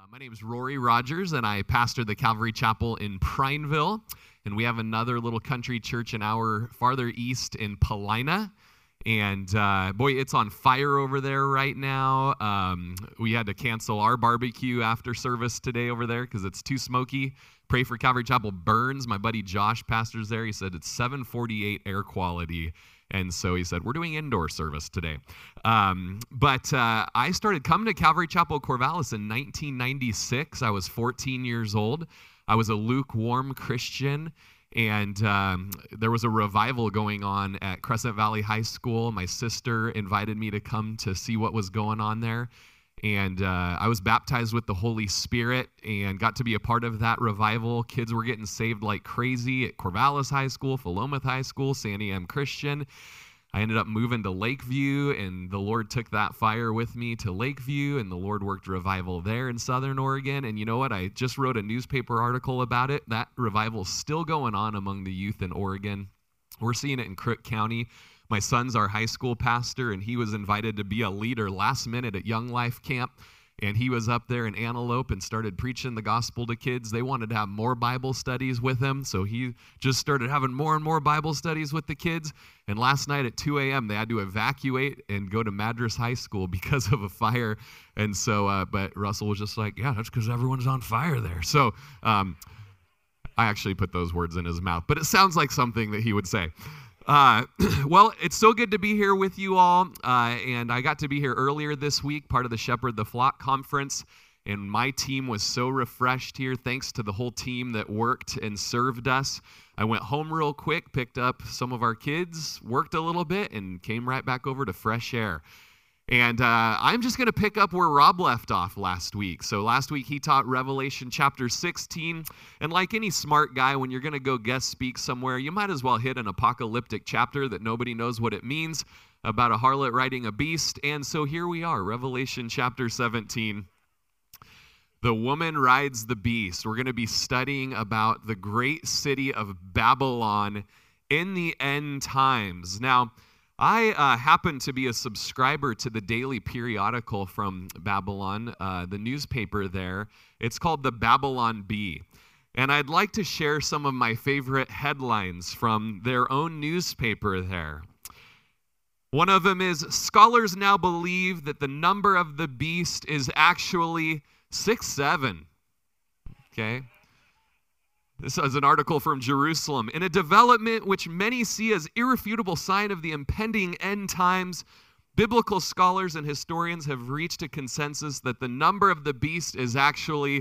My name is Rory Rogers, and I pastor the Calvary Chapel in Prineville. And we have another little country church an hour farther east in Paulina. And boy, it's on fire over there right now. We had to cancel our barbecue after service today over there because it's too smoky. Pray for Calvary Chapel Burns. My buddy Josh pastors there. He said it's 748 air quality. And so he said, we're doing indoor service today. But I started coming to Calvary Chapel Corvallis in 1996. I was 14 years old. I was a lukewarm Christian. And there was a revival going on at Crescent Valley High School. My sister invited me to come to see what was going on there. And I was baptized with the Holy Spirit and got to be a part of that revival. Kids were getting saved like crazy at Corvallis High School, Philomath High School, Sandy M. Christian. I ended up moving to Lakeview, and the Lord took that fire with me to Lakeview, and the Lord worked revival there in Southern Oregon. And you know what? I just wrote a newspaper article about it. That revival's still going on among the youth in Oregon. We're seeing it in Crook County. My son's our high school pastor, and he was invited to be a leader last minute at Young Life Camp. And he was up there in Antelope and started preaching the gospel to kids. They wanted to have more Bible studies with him, so he just started having more and more Bible studies with the kids. And last night at 2 a.m., they had to evacuate and go to Madras High School because of a fire. And so, but Russell was just like, yeah, that's because everyone's on fire there. So I actually put those words in his mouth, but it sounds like something that he would say. Well, it's so good to be here with you all, and I got to be here earlier this week, part of the Shepherd the Flock conference, and my team was so refreshed here, thanks to the whole team that worked and served us. I went home real quick, picked up some of our kids, worked a little bit, and came right back over to fresh air. And I'm just going to pick up where Rob left off last week. So last week he taught Revelation chapter 16. And like any smart guy, when you're going to go guest speak somewhere, you might as well hit an apocalyptic chapter that nobody knows what it means about a harlot riding a beast. And so here we are, Revelation chapter 17. The woman rides the beast. We're going to be studying about the great city of Babylon in the end times. Now, I happen to be a subscriber to the daily periodical from Babylon, the newspaper there. It's called the Babylon Bee. And I'd like to share some of my favorite headlines from their own newspaper there. One of them is, scholars now believe that the number of the beast is actually 6'7". Okay. This is an article from Jerusalem. In a development which many see as irrefutable sign of the impending end times, biblical scholars and historians have reached a consensus that the number of the beast is actually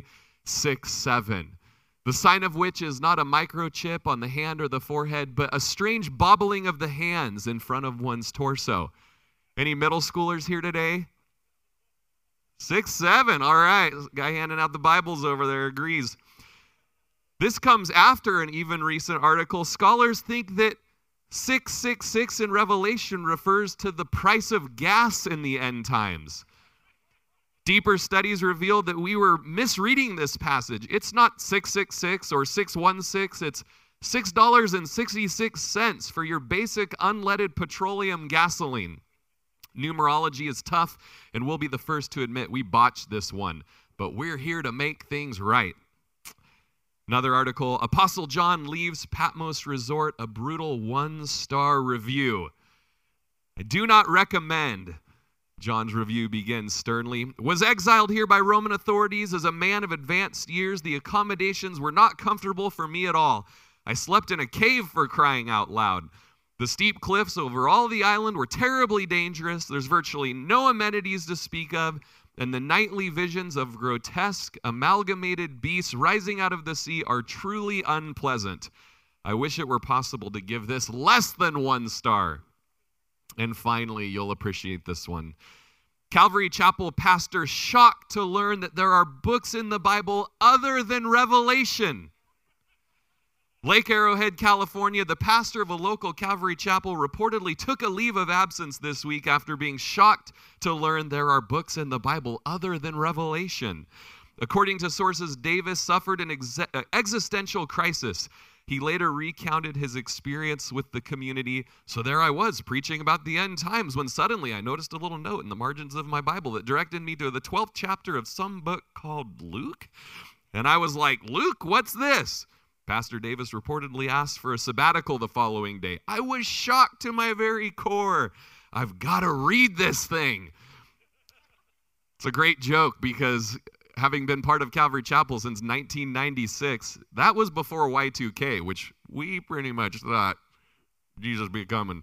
6'7", the sign of which is not a microchip on the hand or the forehead, but a strange bobbling of the hands in front of one's torso. Any middle schoolers here today? 6'7", all right. This guy handing out the Bibles over there agrees. This comes after an even recent article. Scholars think that 666 in Revelation refers to the price of gas in the end times. Deeper studies revealed that we were misreading this passage. It's not 666 or 616. It's $6.66 for your basic unleaded petroleum gasoline. Numerology is tough, and we'll be the first to admit we botched this one. But we're here to make things right. Another article, Apostle John leaves Patmos Resort, a brutal 1-star review. I do not recommend. John's review begins sternly. Was exiled here by Roman authorities as a man of advanced years. The accommodations were not comfortable for me at all. I slept in a cave, for crying out loud. The steep cliffs over all the island were terribly dangerous. There's virtually no amenities to speak of. And the nightly visions of grotesque, amalgamated beasts rising out of the sea are truly unpleasant. I wish it were possible to give this less than 1 star. And finally, you'll appreciate this one. Calvary Chapel pastor shocked to learn that there are books in the Bible other than Revelation. Lake Arrowhead, California, the pastor of a local Calvary Chapel reportedly took a leave of absence this week after being shocked to learn there are books in the Bible other than Revelation. According to sources, Davis suffered an existential crisis he later recounted his experience with the community. So there I was preaching about the end times when suddenly I noticed a little note in the margins of my Bible that directed me to the 12th chapter of some book called Luke. And I was like, Luke, what's this? Pastor Davis reportedly asked for a sabbatical the following day. I was shocked to my very core. I've got to read this thing. It's a great joke because having been part of Calvary Chapel since 1996, that was before Y2K, which we pretty much thought Jesus be coming.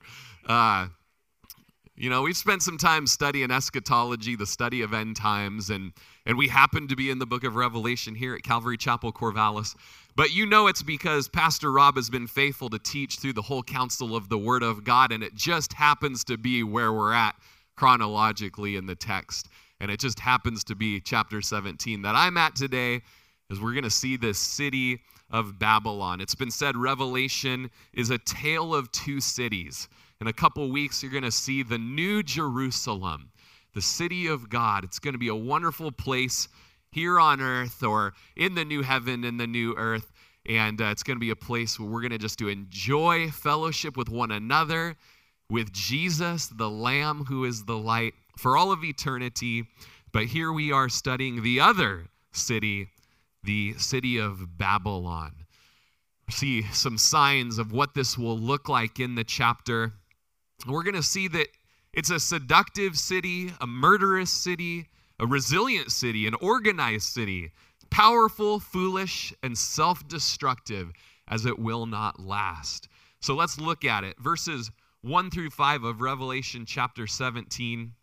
We've spent some time studying eschatology, the study of end times, and we happen to be in the book of Revelation here at Calvary Chapel, Corvallis. But it's because Pastor Rob has been faithful to teach through the whole counsel of the Word of God, and it just happens to be where we're at chronologically in the text. And it just happens to be chapter 17 that I'm at today, as we're going to see this city of Babylon. It's been said Revelation is a tale of two cities. In a couple weeks, you're going to see the New Jerusalem, the city of God. It's going to be a wonderful place here on earth, or in the new heaven and the new earth. And it's going to be a place where we're going to just to enjoy fellowship with one another, with Jesus, the Lamb who is the light, for all of eternity. But here we are studying the other city, the city of Babylon. See some signs of what this will look like in the chapter. We're going to see that it's a seductive city, a murderous city, a resilient city, an organized city, powerful, foolish, and self-destructive, as it will not last. So let's look at it. Verses 1 through 5 of Revelation chapter 17.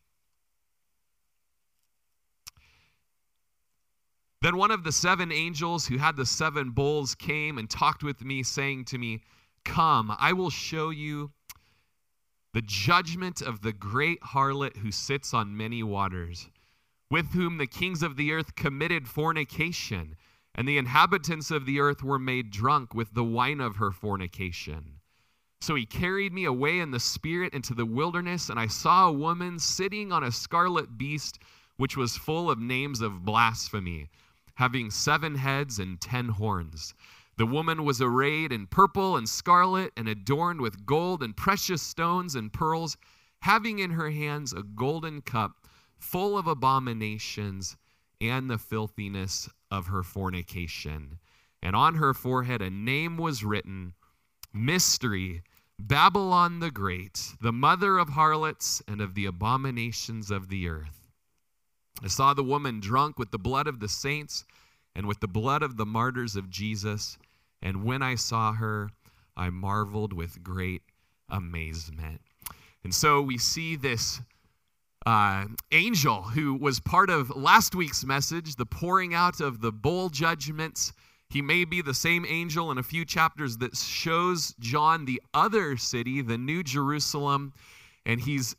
Then one of the seven angels who had the seven bowls came and talked with me, saying to me, "Come, I will show you the judgment of the great harlot who sits on many waters, with whom the kings of the earth committed fornication, and the inhabitants of the earth were made drunk with the wine of her fornication." So he carried me away in the spirit into the wilderness, and I saw a woman sitting on a scarlet beast, which was full of names of blasphemy, having 7 heads and 10 horns. The woman was arrayed in purple and scarlet and adorned with gold and precious stones and pearls, having in her hands a golden cup full of abominations and the filthiness of her fornication. And on her forehead a name was written, Mystery, Babylon the Great, the mother of harlots and of the abominations of the earth. I saw the woman drunk with the blood of the saints and with the blood of the martyrs of Jesus. And when I saw her, I marveled with great amazement. And so we see this angel who was part of last week's message, the pouring out of the bowl judgments. He may be the same angel in a few chapters that shows John the other city, the New Jerusalem, and he's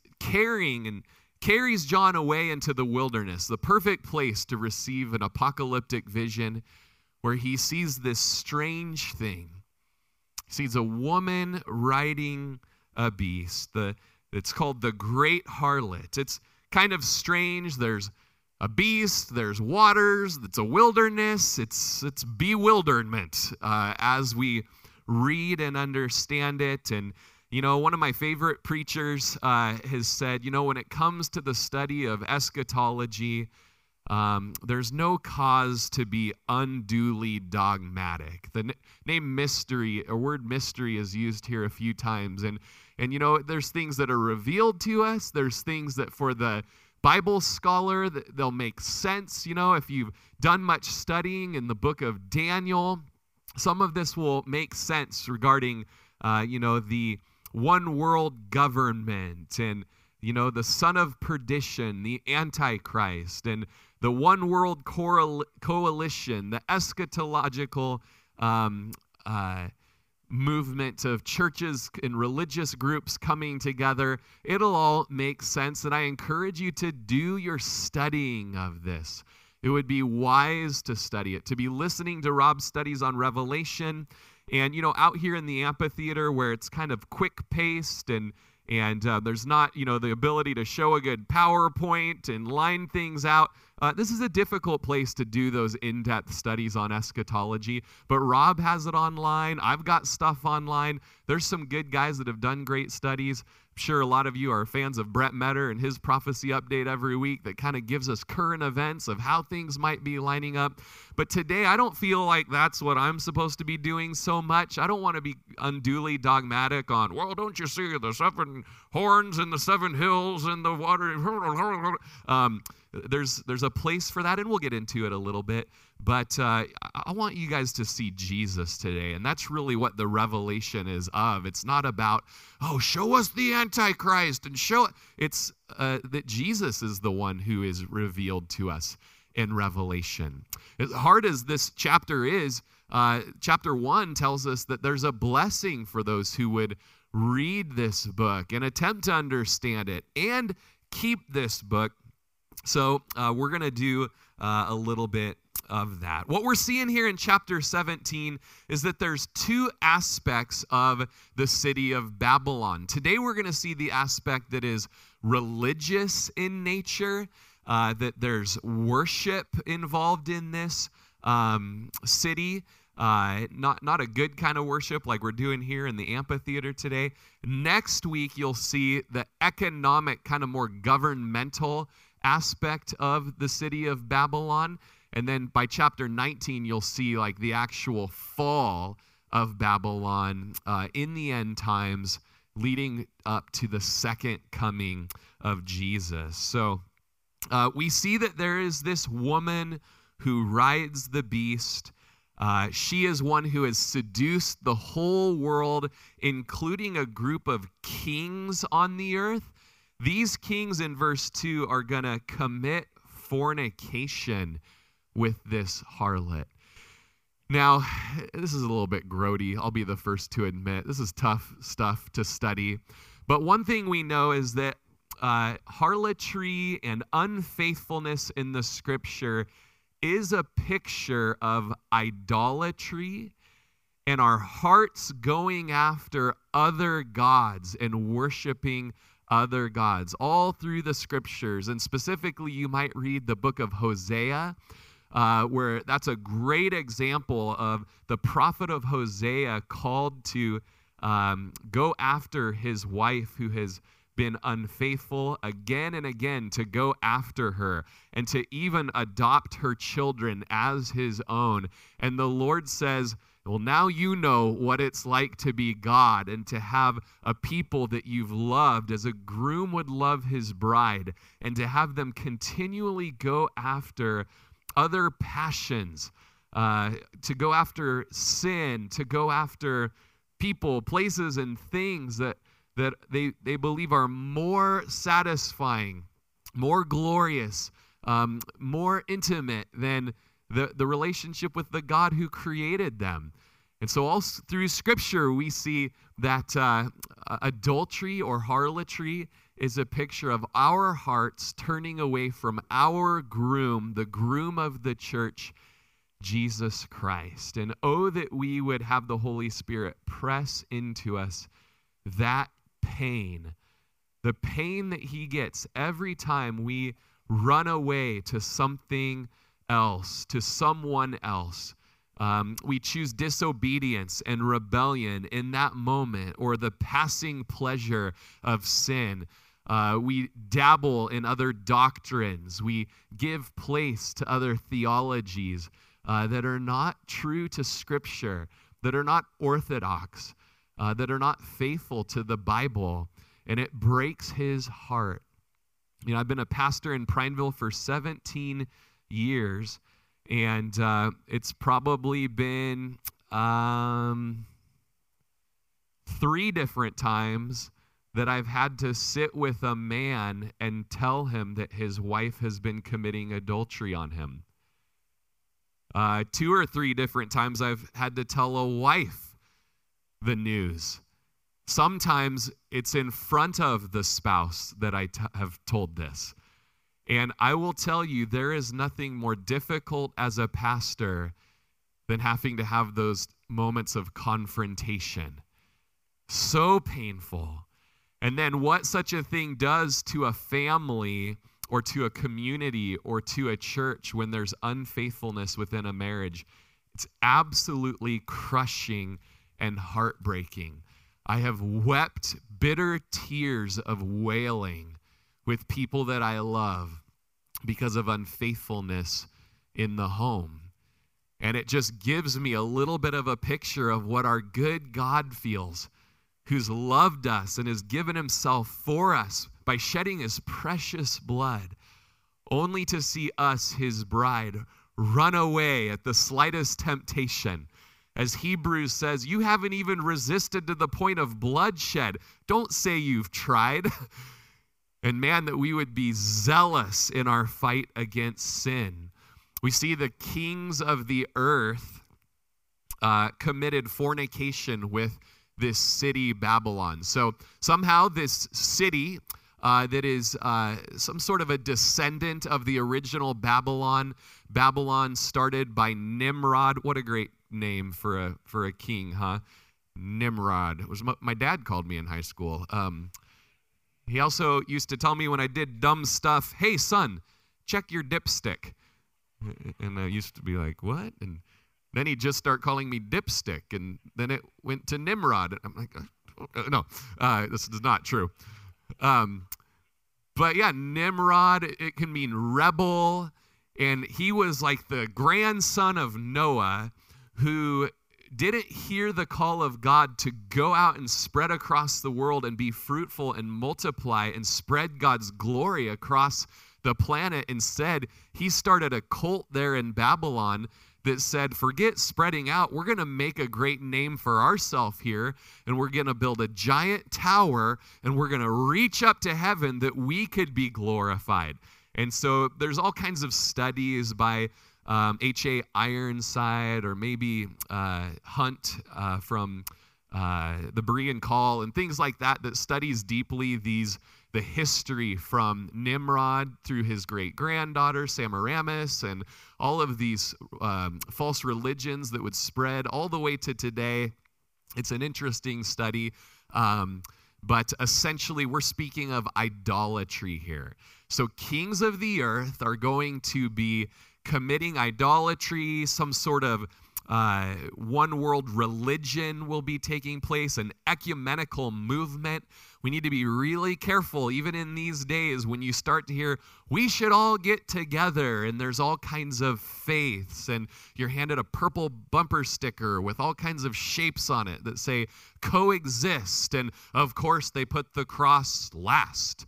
carries John away into the wilderness, the perfect place to receive an apocalyptic vision where he sees this strange thing. He sees a woman riding a beast. It's called the Great Harlot. It's kind of strange. There's a beast, there's waters, it's a wilderness, it's bewilderment as we read and understand it. And, one of my favorite preachers has said, when it comes to the study of eschatology, there's no cause to be unduly dogmatic. The name mystery, or word mystery, is used here a few times. And there's things that are revealed to us. There's things that for the Bible scholar, they'll make sense. If you've done much studying in the book of Daniel, some of this will make sense regarding, the one world government and, the son of perdition, the Antichrist, and the one world coalition, the eschatological movement of churches and religious groups coming together. It'll all make sense, and I encourage you to do your studying of this. It would be wise to study it, to be listening to Rob's studies on Revelation, and out here in the amphitheater where it's kind of quick-paced and there's not the ability to show a good PowerPoint and line things out. this is a difficult place to do those in-depth studies on eschatology, but Rob has it online. I've got stuff online. There's some good guys that have done great studies. I'm sure a lot of you are fans of Brett Metter and his prophecy update every week that kind of gives us current events of how things might be lining up. But today, I don't feel like that's what I'm supposed to be doing so much. I don't want to be unduly dogmatic on, well, don't you see the 7 horns and the 7 hills and the water? There's a place for that, and we'll get into it a little bit. But I want you guys to see Jesus today, and that's really what the revelation is of. It's not about, oh, show us the Antichrist and show it. It's that Jesus is the one who is revealed to us in Revelation. As hard as this chapter is, chapter 1 tells us that there's a blessing for those who would read this book and attempt to understand it and keep this book. So we're going to do a little bit of that. What we're seeing here in chapter 17 is that there's 2 aspects of the city of Babylon. Today we're going to see the aspect that is religious in nature, that there's worship involved in this city. Not a good kind of worship like we're doing here in the amphitheater today. Next week, you'll see the economic, kind of more governmental aspect of the city of Babylon. And then by chapter 19, you'll see like the actual fall of Babylon in the end times, leading up to the second coming of Jesus. So we see that there is this woman who rides the beast. She is one who has seduced the whole world, including a group of kings on the earth. These kings in verse 2 are going to commit fornication with this harlot. Now, this is a little bit grody. I'll be the first to admit. This is tough stuff to study. But one thing we know is that harlotry and unfaithfulness in the scripture is a picture of idolatry and our hearts going after other gods and worshiping other gods all through the scriptures. And specifically, you might read the book of Hosea, where that's a great example of the prophet of Hosea called to go after his wife who has been unfaithful again and again, to go after her and to even adopt her children as his own. And the Lord says, well, now you know what it's like to be God and to have a people that you've loved as a groom would love his bride, and to have them continually go after other passions, to go after sin, to go after people, places, and things that they believe are more satisfying, more glorious, more intimate than the relationship with the God who created them. And so all through Scripture, we see that adultery or harlotry is a picture of our hearts turning away from our groom, the groom of the church, Jesus Christ. And oh, that we would have the Holy Spirit press into us that pain, the pain that he gets every time we run away to something else, to someone else. We choose disobedience and rebellion in that moment, or the passing pleasure of sin. We dabble in other doctrines. We give place to other theologies that are not true to Scripture, that are not orthodox, that are not faithful to the Bible, and it breaks his heart. You know, I've been a pastor in Prineville for 17 years, and it's probably been 3 different times that I've had to sit with a man and tell him that his wife has been committing adultery on him. 2 or 3 different times I've had to tell a wife the news. Sometimes it's in front of the spouse that I have told this. And I will tell you, there is nothing more difficult as a pastor than having to have those moments of confrontation. So painful. And then what such a thing does to a family or to a community or to a church when there's unfaithfulness within a marriage, it's absolutely crushing and heartbreaking. I have wept bitter tears of wailing with people that I love because of unfaithfulness in the home. And it just gives me a little bit of a picture of what our good God feels, who's loved us and has given himself for us by shedding his precious blood, only to see us, his bride, run away at the slightest temptation. As Hebrews says, you haven't even resisted to the point of bloodshed. Don't say you've tried. And man, that we would be zealous in our fight against sin. We see the kings of the earth committed fornication with this city, Babylon. So somehow this city that is some sort of a descendant of the original Babylon. Babylon started by Nimrod. What a great name for a king, huh? Nimrod. It was my dad called me in high school. He also used to tell me when I did dumb stuff, hey, son, check your dipstick. And I used to be like, what? And then he'd just start calling me dipstick. And then it went to Nimrod. I'm like, no, this is not true. But yeah, Nimrod, it can mean rebel. And he was like the grandson of Noah who didn't hear the call of God to go out and spread across the world and be fruitful and multiply and spread God's glory across the planet. Instead, he started a cult there in Babylon that said, forget spreading out. We're going to make a great name for ourselves here, and we're going to build a giant tower, and we're going to reach up to heaven that we could be glorified. And so there's all kinds of studies by H.A. Ironside or maybe Hunt from the Berean Call and things like that studies deeply the history from Nimrod through his great-granddaughter, Semiramis, and all of these false religions that would spread all the way to today. It's an interesting study, but essentially we're speaking of idolatry here. So kings of the earth are going to be committing idolatry, some sort of one world religion will be taking place, an ecumenical movement. We need to be really careful, even in these days, when you start to hear, we should all get together, and there's all kinds of faiths, and you're handed a purple bumper sticker with all kinds of shapes on it that say coexist, and of course they put the cross last.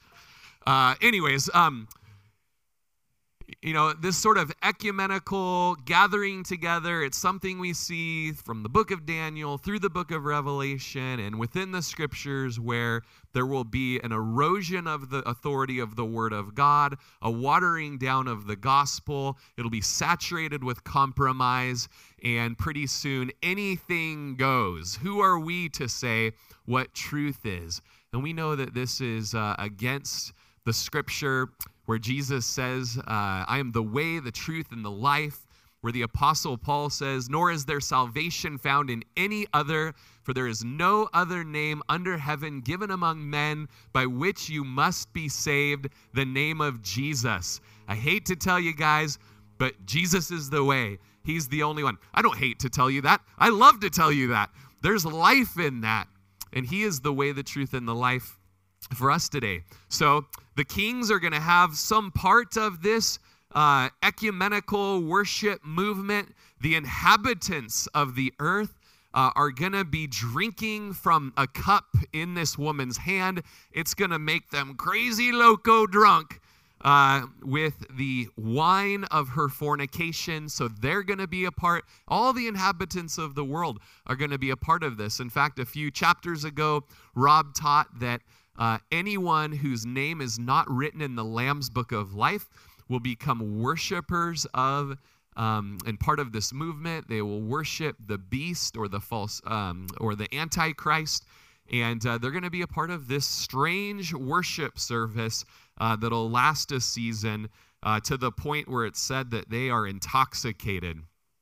This sort of ecumenical gathering together, it's something we see from the book of Daniel through the book of Revelation and within the scriptures where there will be an erosion of the authority of the word of God, a watering down of the gospel. It'll be saturated with compromise, and pretty soon anything goes. Who are we to say what truth is? And we know that this is against the scripture where Jesus says, I am the way, the truth, and the life, where the Apostle Paul says, nor is there salvation found in any other, for there is no other name under heaven given among men by which you must be saved, the name of Jesus. I hate to tell you guys, but Jesus is the way. He's the only one. I don't hate to tell you that. I love to tell you that. There's life in that. And he is the way, the truth, and the life for us today. So the kings are going to have some part of this ecumenical worship movement. The inhabitants of the earth are going to be drinking from a cup in this woman's hand. It's going to make them crazy loco drunk with the wine of her fornication. So they're going to be a part. All the inhabitants of the world are going to be a part of this. In fact, a few chapters ago, Rob taught that anyone whose name is not written in the Lamb's Book of Life will become worshipers of and part of this movement. They will worship the beast or the false or the Antichrist, and they're going to be a part of this strange worship service that'll last a season to the point where it's said that they are intoxicated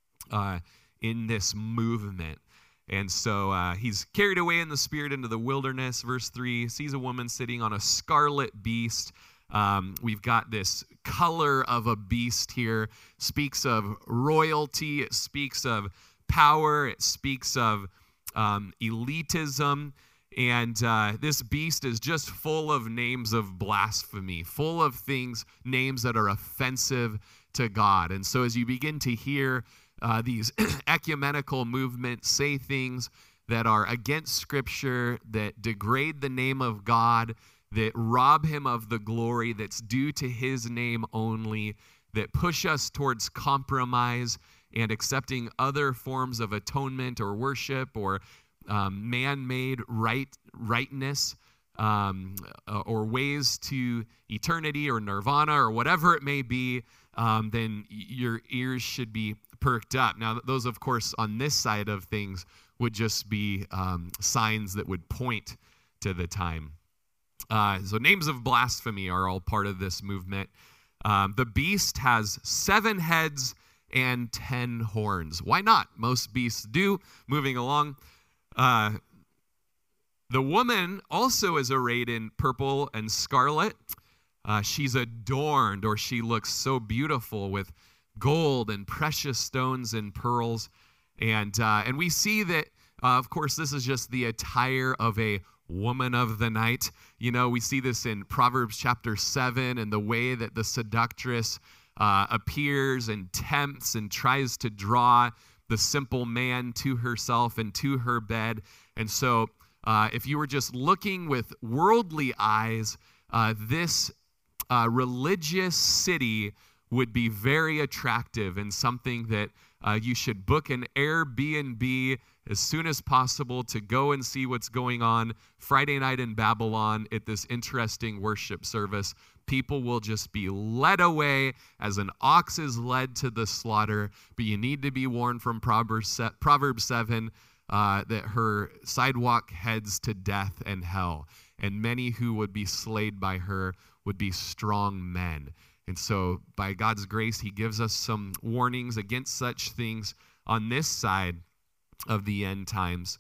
in this movement. And so he's carried away in the spirit into the wilderness. Verse 3, sees a woman sitting on a scarlet beast. We've got this color of a beast here. Speaks of royalty. It speaks of power. It speaks of elitism. And this beast is just full of names of blasphemy, full of names that are offensive to God. And so as you begin to hear these ecumenical movements say things that are against Scripture, that degrade the name of God, that rob him of the glory that's due to his name only, that push us towards compromise and accepting other forms of atonement or worship or man-made rightness or ways to eternity or nirvana or whatever it may be, then your ears should be perked up. Now, those, of course, on this side of things would just be signs that would point to the time. So names of blasphemy are all part of this movement. The beast has 7 heads and 10 horns. Why not? Most beasts do. Moving along. The woman also is arrayed in purple and scarlet. She's adorned, or she looks so beautiful with gold and precious stones and pearls. And we see that, of course, this is just the attire of a woman of the night. You know, we see this in Proverbs chapter 7 and the way that the seductress appears and tempts and tries to draw the simple man to herself and to her bed. And so if you were just looking with worldly eyes, this religious city would be very attractive and something that you should book an Airbnb as soon as possible to go and see what's going on Friday night in Babylon at this interesting worship service. People will just be led away as an ox is led to the slaughter. But you need to be warned from Proverbs 7 that her sidewalk heads to death and hell. And many who would be slayed by her would be strong men. And so by God's grace, he gives us some warnings against such things on this side of the end times.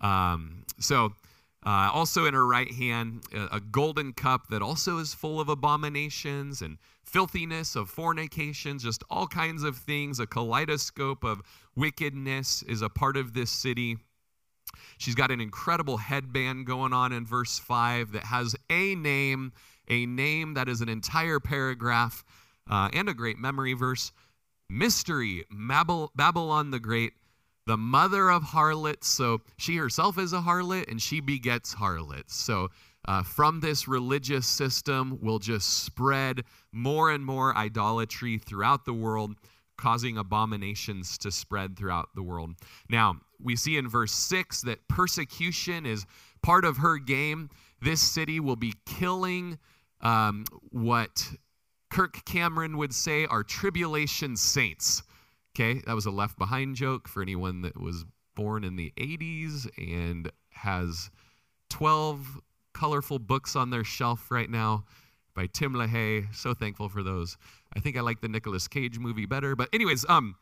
Also in her right hand, a golden cup that also is full of abominations and filthiness of fornications, just all kinds of things. A kaleidoscope of wickedness is a part of this city. She's got an incredible headband going on in verse 5 that has a name that is an entire paragraph and a great memory verse. Mystery, Babylon the Great, the mother of harlots. So she herself is a harlot and she begets harlots. So from this religious system will just spread more and more idolatry throughout the world, causing abominations to spread throughout the world. Now, we see in verse 6 that persecution is part of her game. This city will be killing what Kirk Cameron would say are tribulation saints. Okay, that was a Left Behind joke for anyone that was born in the 80s and has 12 colorful books on their shelf right now by Tim LaHaye. So thankful for those. I think I like the Nicolas Cage movie better. But anyways,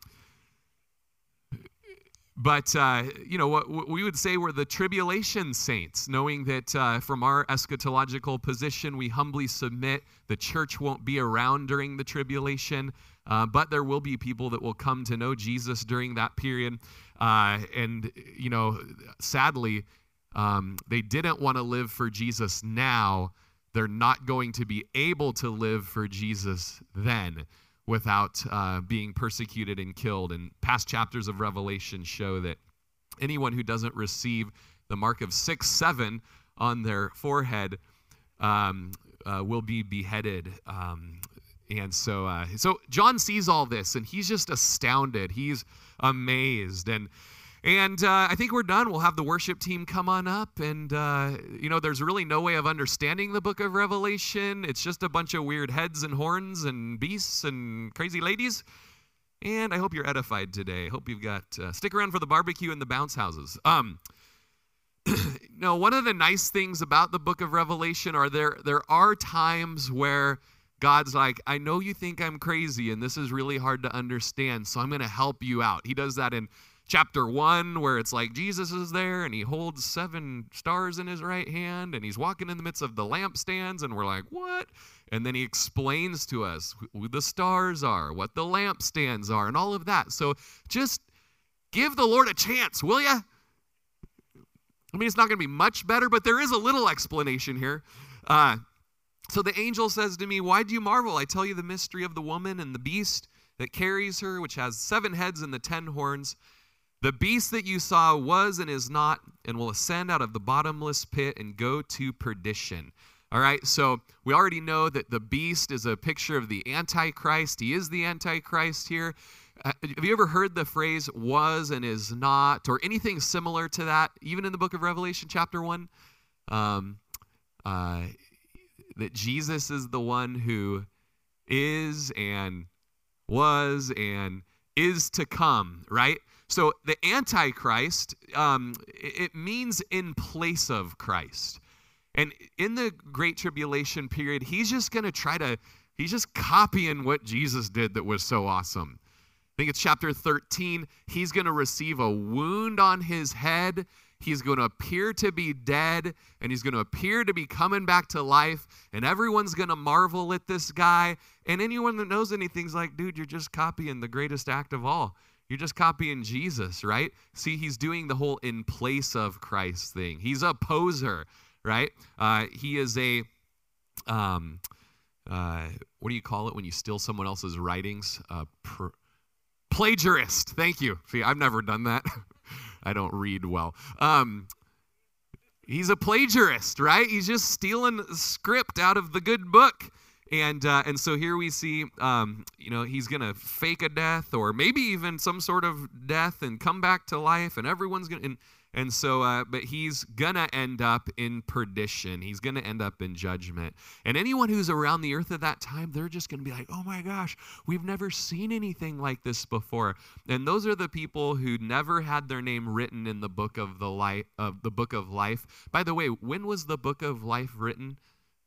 what we would say we're the tribulation saints, knowing that from our eschatological position, we humbly submit the church won't be around during the tribulation, but there will be people that will come to know Jesus during that period. Sadly, they didn't want to live for Jesus now. They're not going to be able to live for Jesus then without being persecuted and killed. And past chapters of Revelation show that anyone who doesn't receive the mark of 6-7 on their forehead will be beheaded. So John sees all this, and he's just astounded. He's amazed. And I think we're done. We'll have the worship team come on up. And, there's really no way of understanding the book of Revelation. It's just a bunch of weird heads and horns and beasts and crazy ladies. And I hope you're edified today. I hope you've got, stick around for the barbecue and the bounce houses. One of the nice things about the book of Revelation are there are times where God's like, I know you think I'm crazy and this is really hard to understand, so I'm going to help you out. He does that in chapter 1 where it's like Jesus is there and he holds 7 stars in his right hand and he's walking in the midst of the lampstands, and we're like, what? And then he explains to us who the stars are, what the lampstands are, and all of that. So just give the Lord a chance, will ya? I mean, it's not going to be much better, but there is a little explanation here. So the angel says to me, why do you marvel? I tell you the mystery of the woman and the beast that carries her, which has 7 heads and the 10 horns. The beast that you saw was and is not, and will ascend out of the bottomless pit and go to perdition. All right, so we already know that the beast is a picture of the Antichrist. He is the Antichrist here. Have you ever heard the phrase was and is not, or anything similar to that, even in the book of Revelation chapter 1? That Jesus is the one who is and was and is to come, right? So the Antichrist, it means in place of Christ. And in the Great Tribulation period, he's just copying what Jesus did that was so awesome. I think it's chapter 13. He's going to receive a wound on his head. He's going to appear to be dead, and he's going to appear to be coming back to life, and everyone's going to marvel at this guy. And anyone that knows anything's like, dude, you're just copying the greatest act of all. You're just copying Jesus, right? See, he's doing the whole in place of Christ thing. He's a poser, right? He is a, what do you call it when you steal someone else's writings? Plagiarist. Thank you. See, I've never done that. I don't read well. He's a plagiarist, right? He's just stealing script out of the good book. And so here we see, he's going to fake a death or maybe even some sort of death and come back to life, and everyone's going to, but he's going to end up in perdition. He's going to end up in judgment. And anyone who's around the earth at that time, they're just going to be like, oh my gosh, we've never seen anything like this before. And those are the people who never had their name written in the book of the book of life. By the way, when was the book of life written?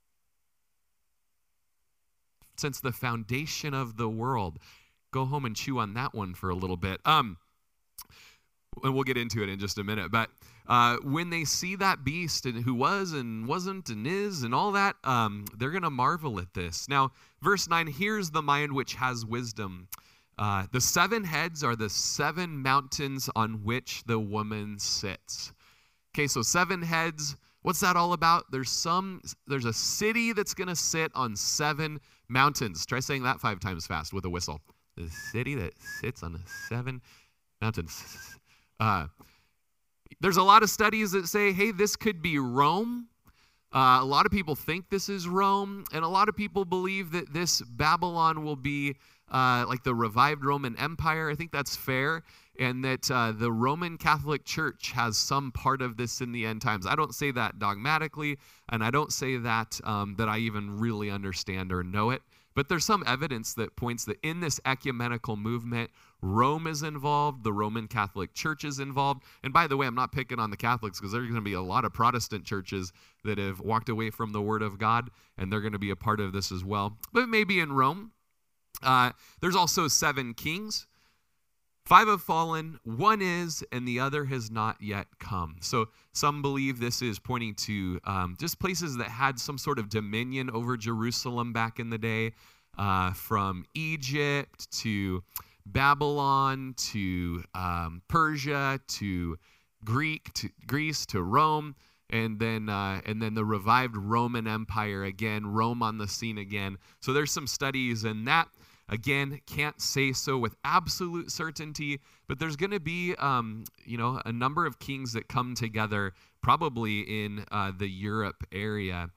Since the foundation of the world. Go home and chew on that one for a little bit. And we'll get into it in just a minute. But when they see that beast and who was and wasn't and is and all that, they're going to marvel at this. Now, verse 9, here's the mind which has wisdom. The 7 heads are the 7 mountains on which the woman sits. Okay, so 7 heads. What's that all about? There's a city that's going to sit on 7 mountains. Try saying that 5 times fast with a whistle. The city that sits on 7 mountains. There's a lot of studies that say, hey, this could be Rome. A lot of people think this is Rome, and a lot of people believe that this Babylon will be like the revived Roman Empire. I think that's fair, and that the Roman Catholic Church has some part of this in the end times. I don't say that dogmatically, and I don't say that that I even really understand or know it. But there's some evidence that points that in this ecumenical movement, Rome is involved, the Roman Catholic Church is involved. And by the way, I'm not picking on the Catholics because there's going to be a lot of Protestant churches that have walked away from the Word of God, and they're going to be a part of this as well. But maybe in Rome. There's also 7 kings. 5 have fallen, 1 is, and the other has not yet come. So some believe this is pointing to just places that had some sort of dominion over Jerusalem back in the day, from Egypt to Babylon to Persia to Greece to Rome, and then the revived Roman Empire again, Rome on the scene again. So there's some studies in that. Again, can't say so with absolute certainty, but there's going to be, a number of kings that come together, probably in the Europe area.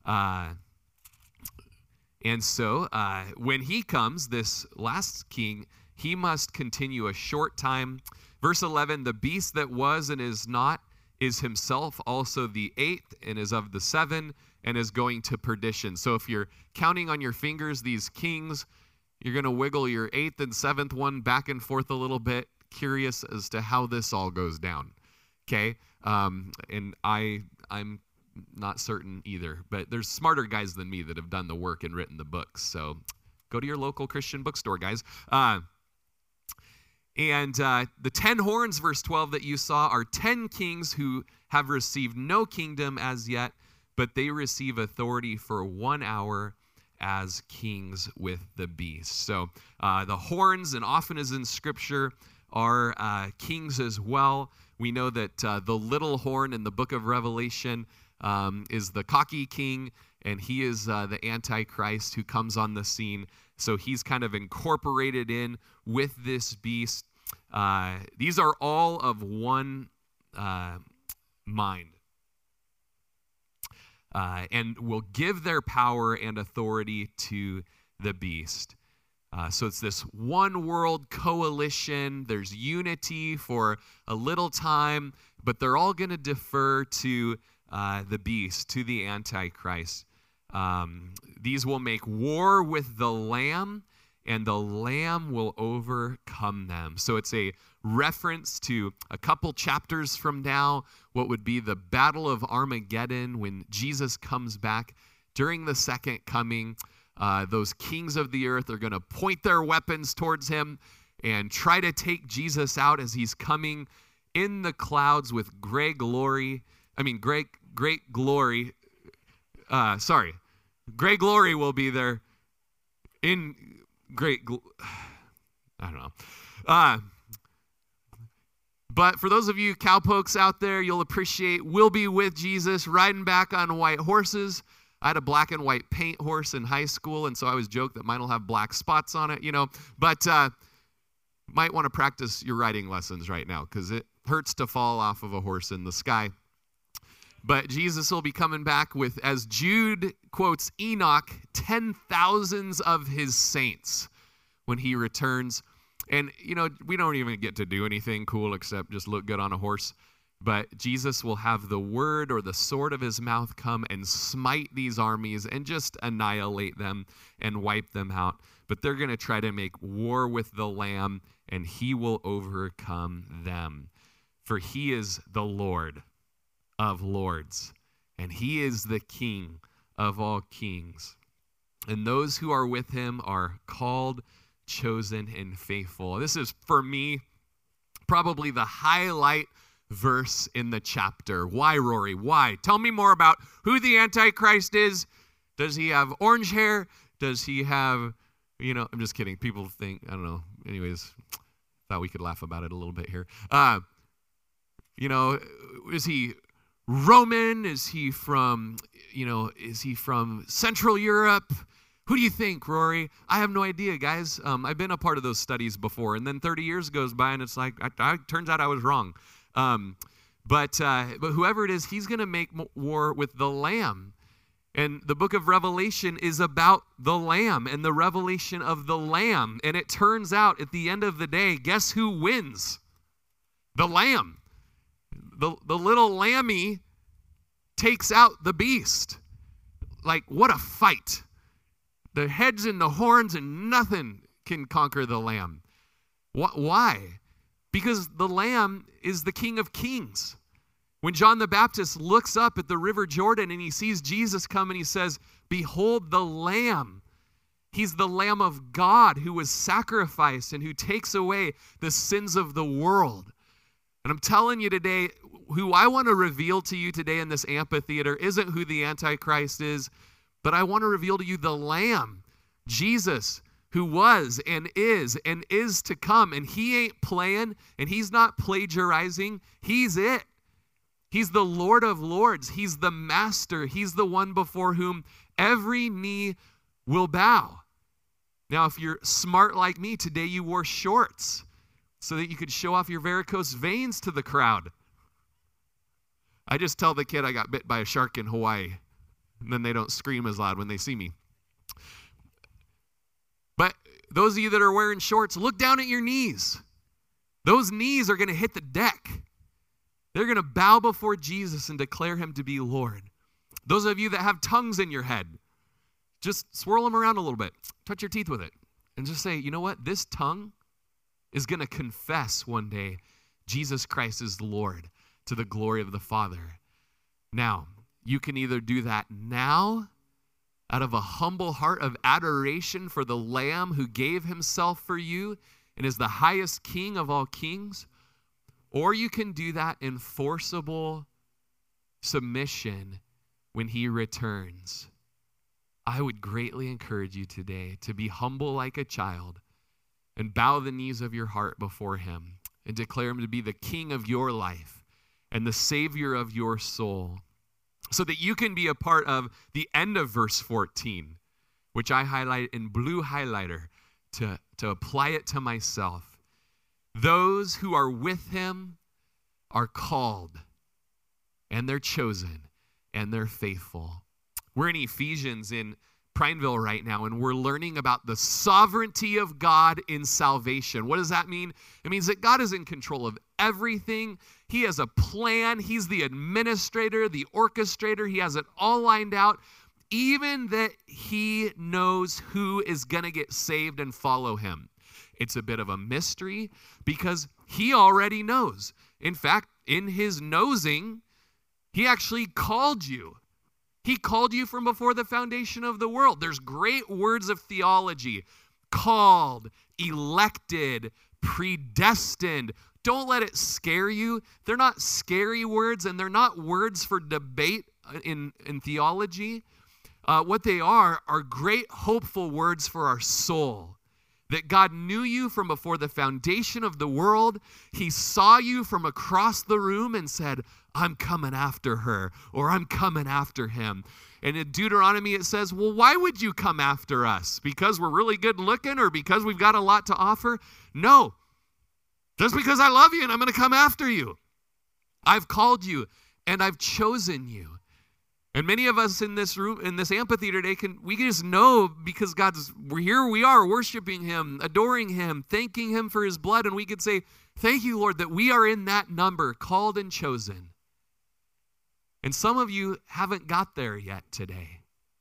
And so when he comes, this last king, he must continue a short time. Verse 11, the beast that was and is not is himself also the 8th and is of the 7 and is going to perdition. So if you're counting on your fingers these kings, you're going to wiggle your 8th and 7th one back and forth a little bit, curious as to how this all goes down. Okay? And I'm not certain either, but there's smarter guys than me that have done the work and written the books. So go to your local Christian bookstore, guys. And the 10 horns, verse 12, that you saw are 10 kings who have received no kingdom as yet, but they receive authority for 1 hour as kings with the beast. So the horns, and often as in Scripture, are kings as well. We know that the little horn in the book of Revelation is the cocky king, and he is the Antichrist who comes on the scene. So he's kind of incorporated in with this beast. These are all of one mind, and will give their power and authority to the beast. So it's this one world coalition. There's unity for a little time, but they're all going to defer to the beast, to the Antichrist. These will make war with the Lamb, and the Lamb will overcome them. So it's a reference to a couple chapters from now, what would be the Battle of Armageddon, when Jesus comes back during the second coming. Those kings of the earth are going to point their weapons towards him and try to take Jesus out as he's coming in the clouds with great glory. Great glory. Great glory will be there in I don't know. But for those of you cowpokes out there, you'll appreciate we'll be with Jesus riding back on white horses. I had a black and white paint horse in high school, and so I always joke that mine will have black spots on it, But might want to practice your riding lessons right now, because it hurts to fall off of a horse in the sky. But Jesus will be coming back with, as Jude quotes Enoch, 10,000s of his saints when he returns. And, we don't even get to do anything cool except just look good on a horse. But Jesus will have the word or the sword of his mouth come and smite these armies and just annihilate them and wipe them out. But they're going to try to make war with the Lamb, and he will overcome them. For he is the Lord of lords, and he is the King of all kings. And those who are with him are called, chosen, and faithful. This is, for me, probably the highlight verse in the chapter. Why, Rory? Why? Tell me more about who the Antichrist is. Does he have orange hair? Does he have, I'm just kidding. People think, I don't know. Anyways, thought we could laugh about it a little bit here. Is he Roman? Is he from Central Europe? Who do you think, Rory? I have no idea, guys. I've been a part of those studies before, and then 30 years goes by, and it's like, turns out I was wrong. But whoever it is, he's going to make war with the Lamb. And the book of Revelation is about the Lamb and the revelation of the Lamb. And it turns out at the end of the day, guess who wins? The Lamb. The little lammy takes out the beast. Like, what a fight. The heads and the horns, and nothing can conquer the Lamb. Why? Because the Lamb is the King of Kings. When John the Baptist looks up at the River Jordan and he sees Jesus come, and he says, "Behold the Lamb." He's the Lamb of God who was sacrificed and who takes away the sins of the world. And I'm telling you today, who I want to reveal to you today in this amphitheater isn't who the Antichrist is, but I want to reveal to you the Lamb, Jesus, who was and is to come. And he ain't playing, and he's not plagiarizing. He's it. He's the Lord of Lords. He's the Master. He's the one before whom every knee will bow. Now, if you're smart like me, today you wore shorts so that you could show off your varicose veins to the crowd. I just tell the kid I got bit by a shark in Hawaii, and then they don't scream as loud when they see me. But those of you that are wearing shorts, look down at your knees. Those knees are going to hit the deck. They're going to bow before Jesus and declare him to be Lord. Those of you that have tongues in your head, just swirl them around a little bit. Touch your teeth with it. And just say, you know what? This tongue is going to confess one day Jesus Christ is Lord to the glory of the Father. Now, you can either do that now out of a humble heart of adoration for the Lamb who gave himself for you and is the highest king of all kings, or you can do that in forcible submission when he returns. I would greatly encourage you today to be humble like a child and bow the knees of your heart before him and declare him to be the king of your life and the savior of your soul, so that you can be a part of the end of verse 14, which I highlight in blue highlighter to apply it to myself. Those who are with him are called, and they're chosen, and they're faithful. We're in Ephesians in Prineville right now, and we're learning about the sovereignty of God in salvation. What does that mean? It means that God is in control of everything. He has a plan. He's the administrator, the orchestrator. He has it all lined out, even that he knows who is going to get saved and follow him. It's a bit of a mystery because he already knows. In fact, in his nosing, he actually called you. He called you from before the foundation of the world. There's great words of theology. Called, elected, predestined. Don't let it scare you. They're not scary words, and they're not words for debate in theology. What they are great, hopeful words for our soul. That God knew you from before the foundation of the world. He saw you from across the room and said, I'm coming after her, or I'm coming after him. And in Deuteronomy it says, well, why would you come after us? Because we're really good looking or because we've got a lot to offer? No, just because I love you and I'm going to come after you. I've called you and I've chosen you. And many of us in this room, in this amphitheater today, we can just know because here we are worshiping him, adoring him, thanking him for his blood. And we could say, thank you, Lord, that we are in that number, called and chosen. And some of you haven't got there yet today.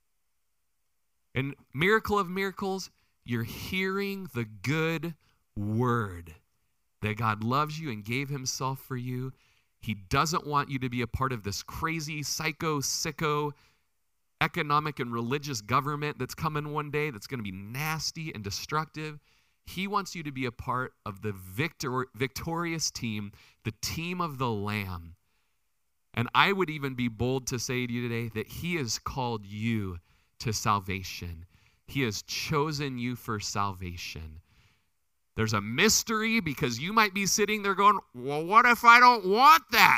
And miracle of miracles, you're hearing the good word that God loves you and gave himself for you. He doesn't want you to be a part of this crazy, sicko, economic and religious government that's coming one day that's going to be nasty and destructive. He wants you to be a part of the victorious team, the team of the Lamb. And I would even be bold to say to you today that he has called you to salvation. He has chosen you for salvation. There's a mystery because you might be sitting there going, well, what if I don't want that?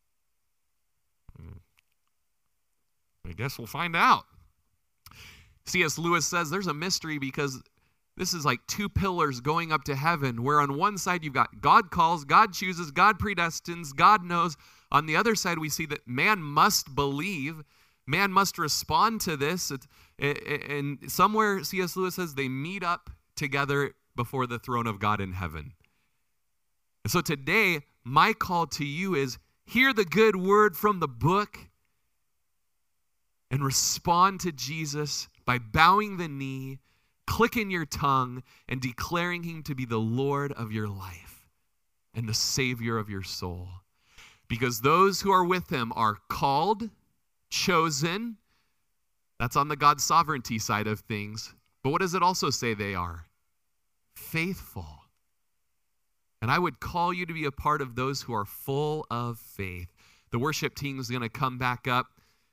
I guess we'll find out. C.S. Lewis says there's a mystery because this is like two pillars going up to heaven, where on one side you've got God calls, God chooses, God predestines, God knows. On the other side, we see that man must believe, man must respond to this. And somewhere, C.S. Lewis says, they meet up together before the throne of God in heaven. And so today, my call to you is hear the good word from the book and respond to Jesus by bowing the knee, clicking your tongue, and declaring him to be the Lord of your life and the Savior of your soul. Because those who are with him are called, chosen. That's on the God's sovereignty side of things. But what does it also say they are? Faithful. And I would call you to be a part of those who are full of faith. The worship team is going to come back up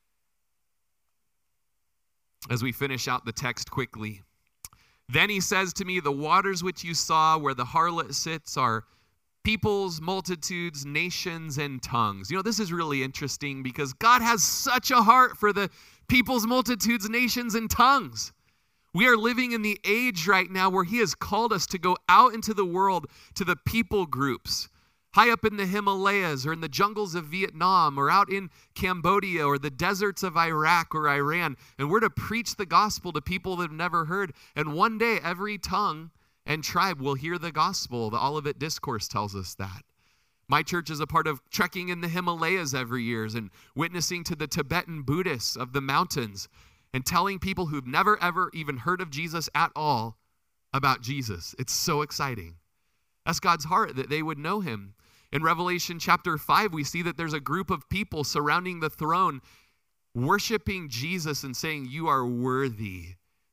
as we finish out the text quickly. Then he says to me, the waters which you saw where the harlot sits are peoples, multitudes, nations, and tongues. You know, this is really interesting because God has such a heart for the peoples, multitudes, nations, and tongues. We are living in the age right now where he has called us to go out into the world to the people groups, high up in the Himalayas or in the jungles of Vietnam or out in Cambodia or the deserts of Iraq or Iran. And we're to preach the gospel to people that have never heard. And one day, every tongue and tribe will hear the gospel. The Olivet Discourse tells us that. My church is a part of trekking in the Himalayas every year and witnessing to the Tibetan Buddhists of the mountains and telling people who've never, ever even heard of Jesus at all about Jesus. It's so exciting. That's God's heart, that they would know him. In Revelation chapter 5, we see that there's a group of people surrounding the throne, worshiping Jesus and saying, you are worthy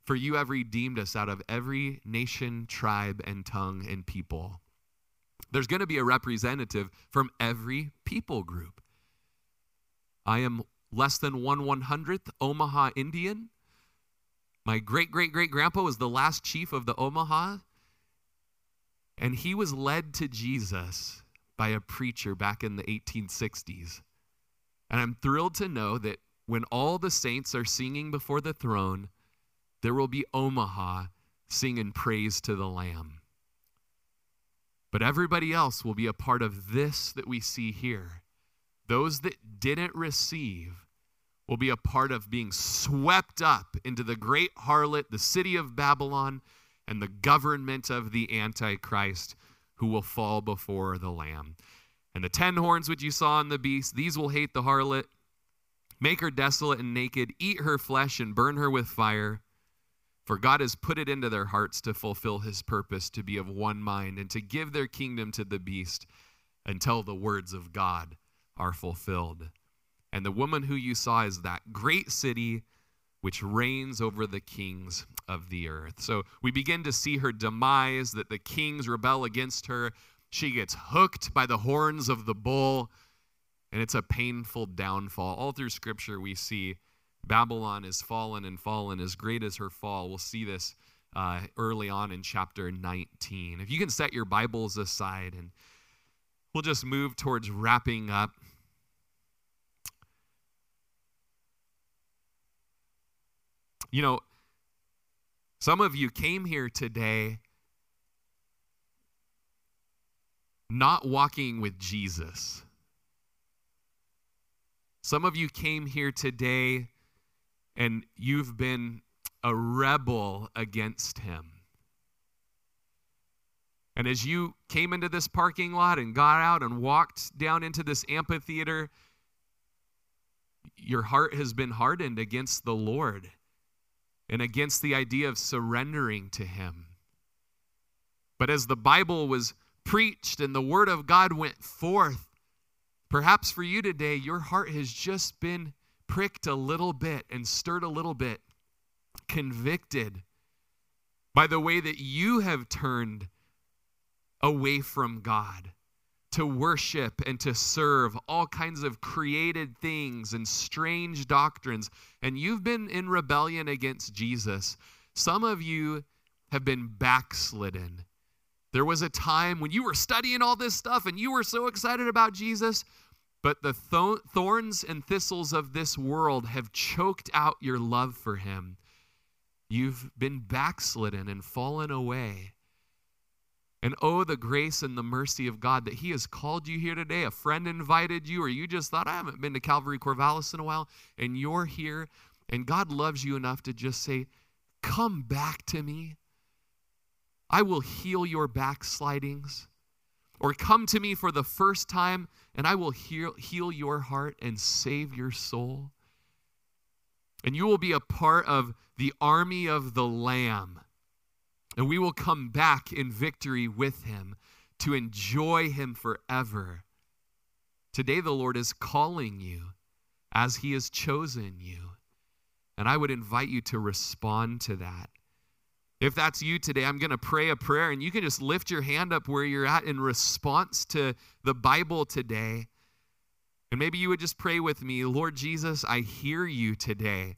For you have redeemed us out of every nation, tribe, and tongue and people. There's going to be a representative from every people group. I am less than 1/100th Omaha Indian. My great-great-great-grandpa was the last chief of the Omaha, and he was led to Jesus by a preacher back in the 1860s. And I'm thrilled to know that when all the saints are singing before the throne, there will be Omaha singing praise to the Lamb. But everybody else will be a part of this that we see here. Those that didn't receive will be a part of being swept up into the great harlot, the city of Babylon, and the government of the Antichrist, who will fall before the Lamb. And the 10 horns which you saw on the beast, these will hate the harlot, make her desolate and naked, eat her flesh and burn her with fire. For God has put it into their hearts to fulfill his purpose, to be of one mind, and to give their kingdom to the beast until the words of God are fulfilled. And the woman who you saw is that great city which reigns over the kings of the earth. So we begin to see her demise, that the kings rebel against her. She gets hooked by the horns of the bull, and it's a painful downfall. All through Scripture we see Babylon is fallen and fallen, as great as her fall. We'll see this early on in chapter 19. If you can set your Bibles aside, and we'll just move towards wrapping up. You know, some of you came here today not walking with Jesus. Some of you came here today and you've been a rebel against him. And as you came into this parking lot and got out and walked down into this amphitheater, your heart has been hardened against the Lord and against the idea of surrendering to him. But as the Bible was preached and the word of God went forth, perhaps for you today, your heart has just been pricked a little bit and stirred a little bit, convicted by the way that you have turned away from God to worship and to serve all kinds of created things and strange doctrines, and you've been in rebellion against Jesus. Some of you have been backslidden. There was a time when you were studying all this stuff and you were so excited about Jesus, but the thorns and thistles of this world have choked out your love for him. You've been backslidden and fallen away. And oh, the grace and the mercy of God that he has called you here today. A friend invited you, or you just thought, I haven't been to Calvary Corvallis in a while, and you're here, and God loves you enough to just say, come back to me. I will heal your backslidings. Or come to me for the first time, and I will heal your heart and save your soul. And you will be a part of the army of the Lamb. And we will come back in victory with him to enjoy him forever. Today the Lord is calling you as he has chosen you. And I would invite you to respond to that. If that's you today, I'm going to pray a prayer, and you can just lift your hand up where you're at in response to the Bible today. And maybe you would just pray with me, Lord Jesus, I hear you today.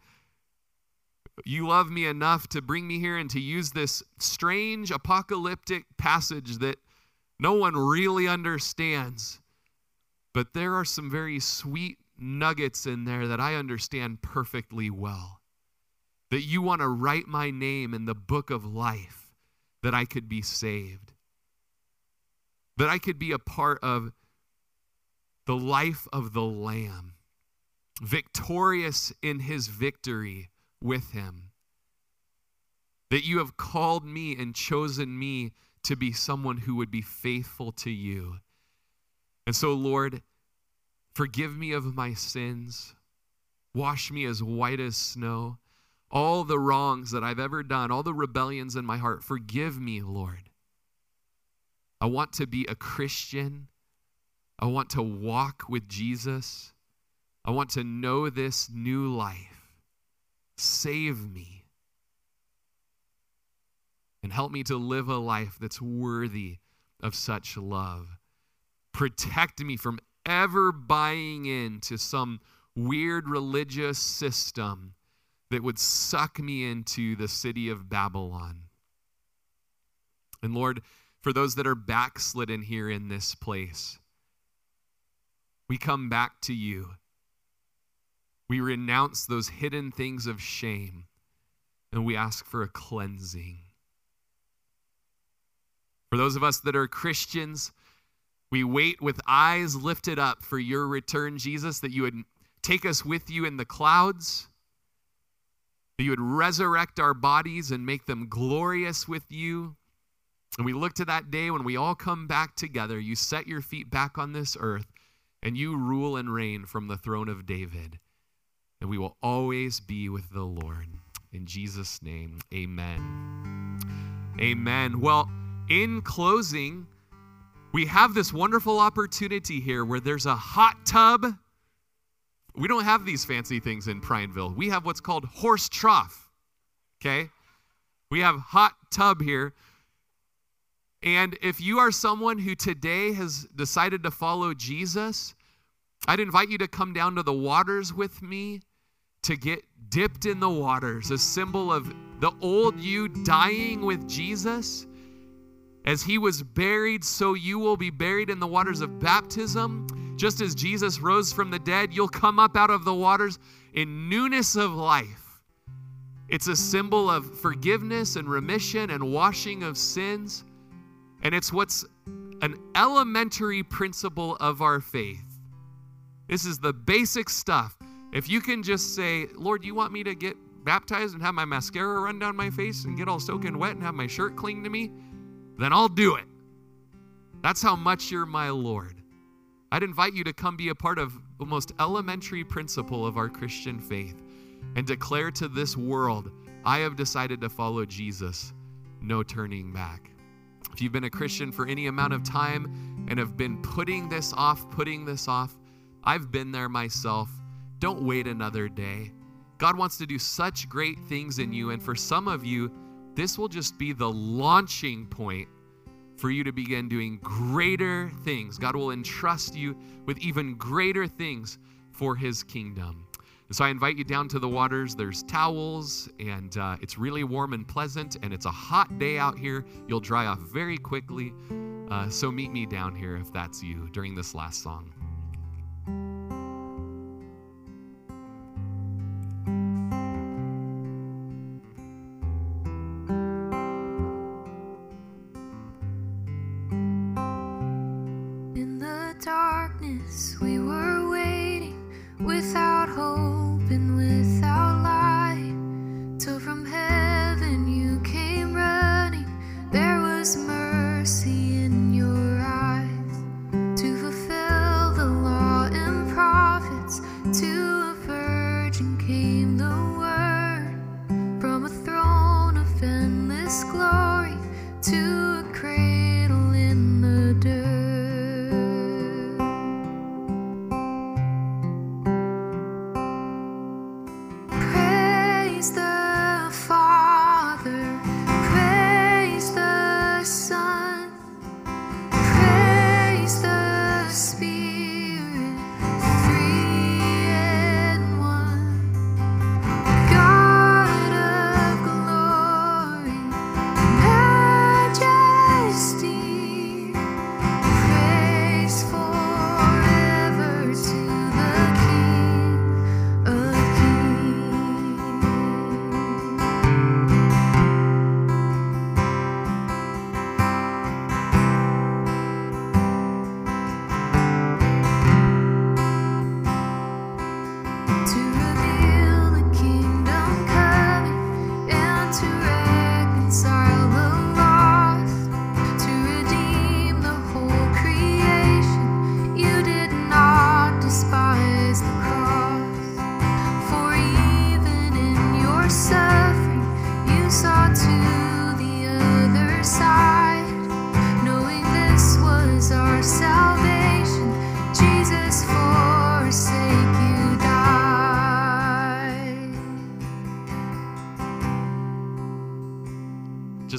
You love me enough to bring me here and to use this strange apocalyptic passage that no one really understands. But there are some very sweet nuggets in there that I understand perfectly well. That you want to write my name in the book of life, that I could be saved. That I could be a part of the life of the Lamb, victorious in his victory with him. That you have called me and chosen me to be someone who would be faithful to you. And so, Lord, forgive me of my sins. Wash me as white as snow. All the wrongs that I've ever done, all the rebellions in my heart, forgive me, Lord. I want to be a Christian. I want to walk with Jesus. I want to know this new life. Save me. and help me to live a life that's worthy of such love. Protect me from ever buying into some weird religious system that would suck me into the city of Babylon. And Lord, for those that are backslidden here in this place, we come back to you. We renounce those hidden things of shame, and we ask for a cleansing. For those of us that are Christians, we wait with eyes lifted up for your return, Jesus, that you would take us with you in the clouds, that you would resurrect our bodies and make them glorious with you. And we look to that day when we all come back together. You set your feet back on this earth, and you rule and reign from the throne of David. And we will always be with the Lord. In Jesus' name, amen. Amen. Well, in closing, we have this wonderful opportunity here where there's a hot tub. We don't have these fancy things in Prineville. We have what's called horse trough, okay? We have hot tub here. And if you are someone who today has decided to follow Jesus, I'd invite you to come down to the waters with me to get dipped in the waters, a symbol of the old you dying with Jesus. As he was buried, so you will be buried in the waters of baptism. Just as Jesus rose from the dead, you'll come up out of the waters in newness of life. It's a symbol of forgiveness and remission and washing of sins. And it's what's an elementary principle of our faith. This is the basic stuff. If you can just say, Lord, you want me to get baptized and have my mascara run down my face and get all soaking wet and have my shirt cling to me, then I'll do it. That's how much you're my Lord. I'd invite you to come be a part of the most elementary principle of our Christian faith and declare to this world, I have decided to follow Jesus, no turning back. If you've been a Christian for any amount of time and have been putting this off, I've been there myself. Don't wait another day. God wants to do such great things in you, and for some of you, this will just be the launching point for you to begin doing greater things. God will entrust you with even greater things for his kingdom. And so I invite you down to the waters. There's towels, and it's really warm and pleasant, and it's a hot day out here. You'll dry off very quickly. So meet me down here if that's you during this last song. Darkness, we were waiting without hope and without light, till from heaven you came running. There was mercy in your eyes to fulfill the law and prophets. To a virgin came the word from a throne of endless glory to a cradle in the dirt.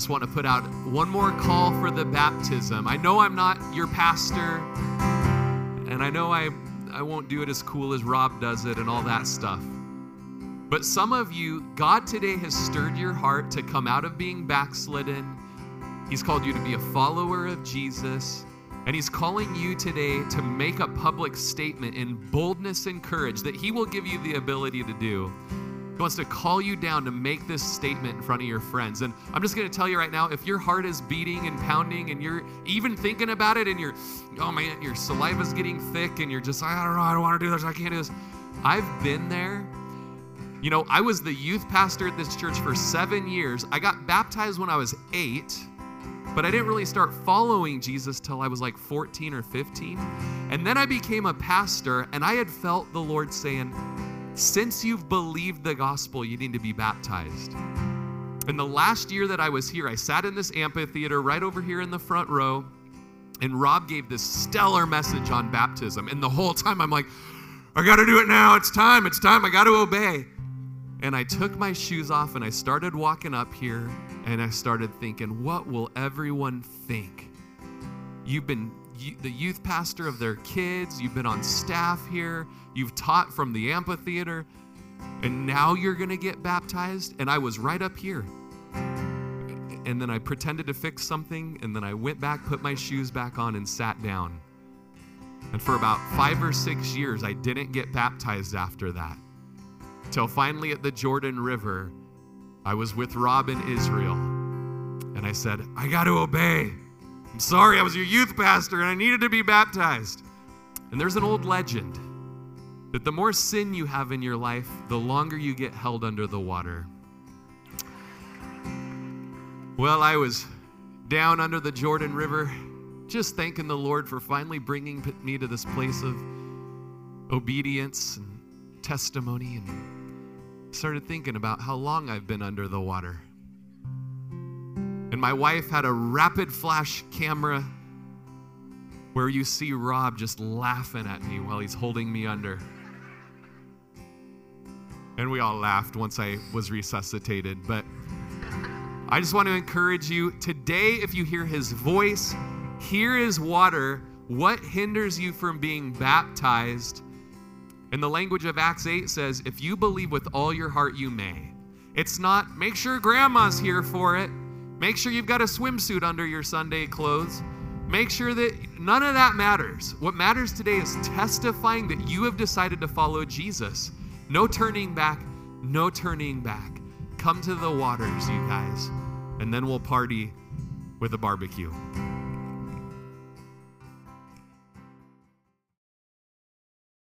just want to put out one more call for the baptism. I know I'm not your pastor, and I know I won't do it as cool as Rob does it and all that stuff. But some of you, God today has stirred your heart to come out of being backslidden. He's called you to be a follower of Jesus. And he's calling you today to make a public statement in boldness and courage that he will give you the ability to do. He wants to call you down to make this statement in front of your friends. And I'm just going to tell you right now, if your heart is beating and pounding and you're even thinking about it and oh man, your saliva's getting thick and you're just, I don't know, I don't want to do this, I can't do this. I've been there. You know, I was the youth pastor at this church for 7 years. I got baptized when I was 8, but I didn't really start following Jesus till I was like 14 or 15. And then I became a pastor, and I had felt the Lord saying, since you've believed the gospel, you need to be baptized. And the last year that I was here, I sat in this amphitheater right over here in the front row, and Rob gave this stellar message on baptism. And the whole time I'm like, I got to do it now. It's time. I got to obey. And I took my shoes off and I started walking up here and I started thinking, what will everyone think? You've been the youth pastor of their kids. You've been on staff here. You've taught from the amphitheater. And now you're going to get baptized? And I was right up here. And then I pretended to fix something. And then I went back, put my shoes back on and sat down. And for about 5 or 6 years, I didn't get baptized after that. Till finally at the Jordan River, I was with Rob in Israel. And I said, I got to obey. I'm sorry, I was your youth pastor and I needed to be baptized. And there's an old legend that the more sin you have in your life, the longer you get held under the water. Well, I was down under the Jordan River, just thanking the Lord for finally bringing me to this place of obedience and testimony, and started thinking about how long I've been under the water. And my wife had a rapid flash camera where you see Rob just laughing at me while he's holding me under. And we all laughed once I was resuscitated. But I just want to encourage you today, if you hear his voice, hear his water, what hinders you from being baptized? And the language of Acts 8 says, if you believe with all your heart, you may. It's not, make sure grandma's here for it. Make sure you've got a swimsuit under your Sunday clothes. Make sure that none of that matters. What matters today is testifying that you have decided to follow Jesus. No turning back, no turning back. Come to the waters, you guys, and then we'll party with a barbecue.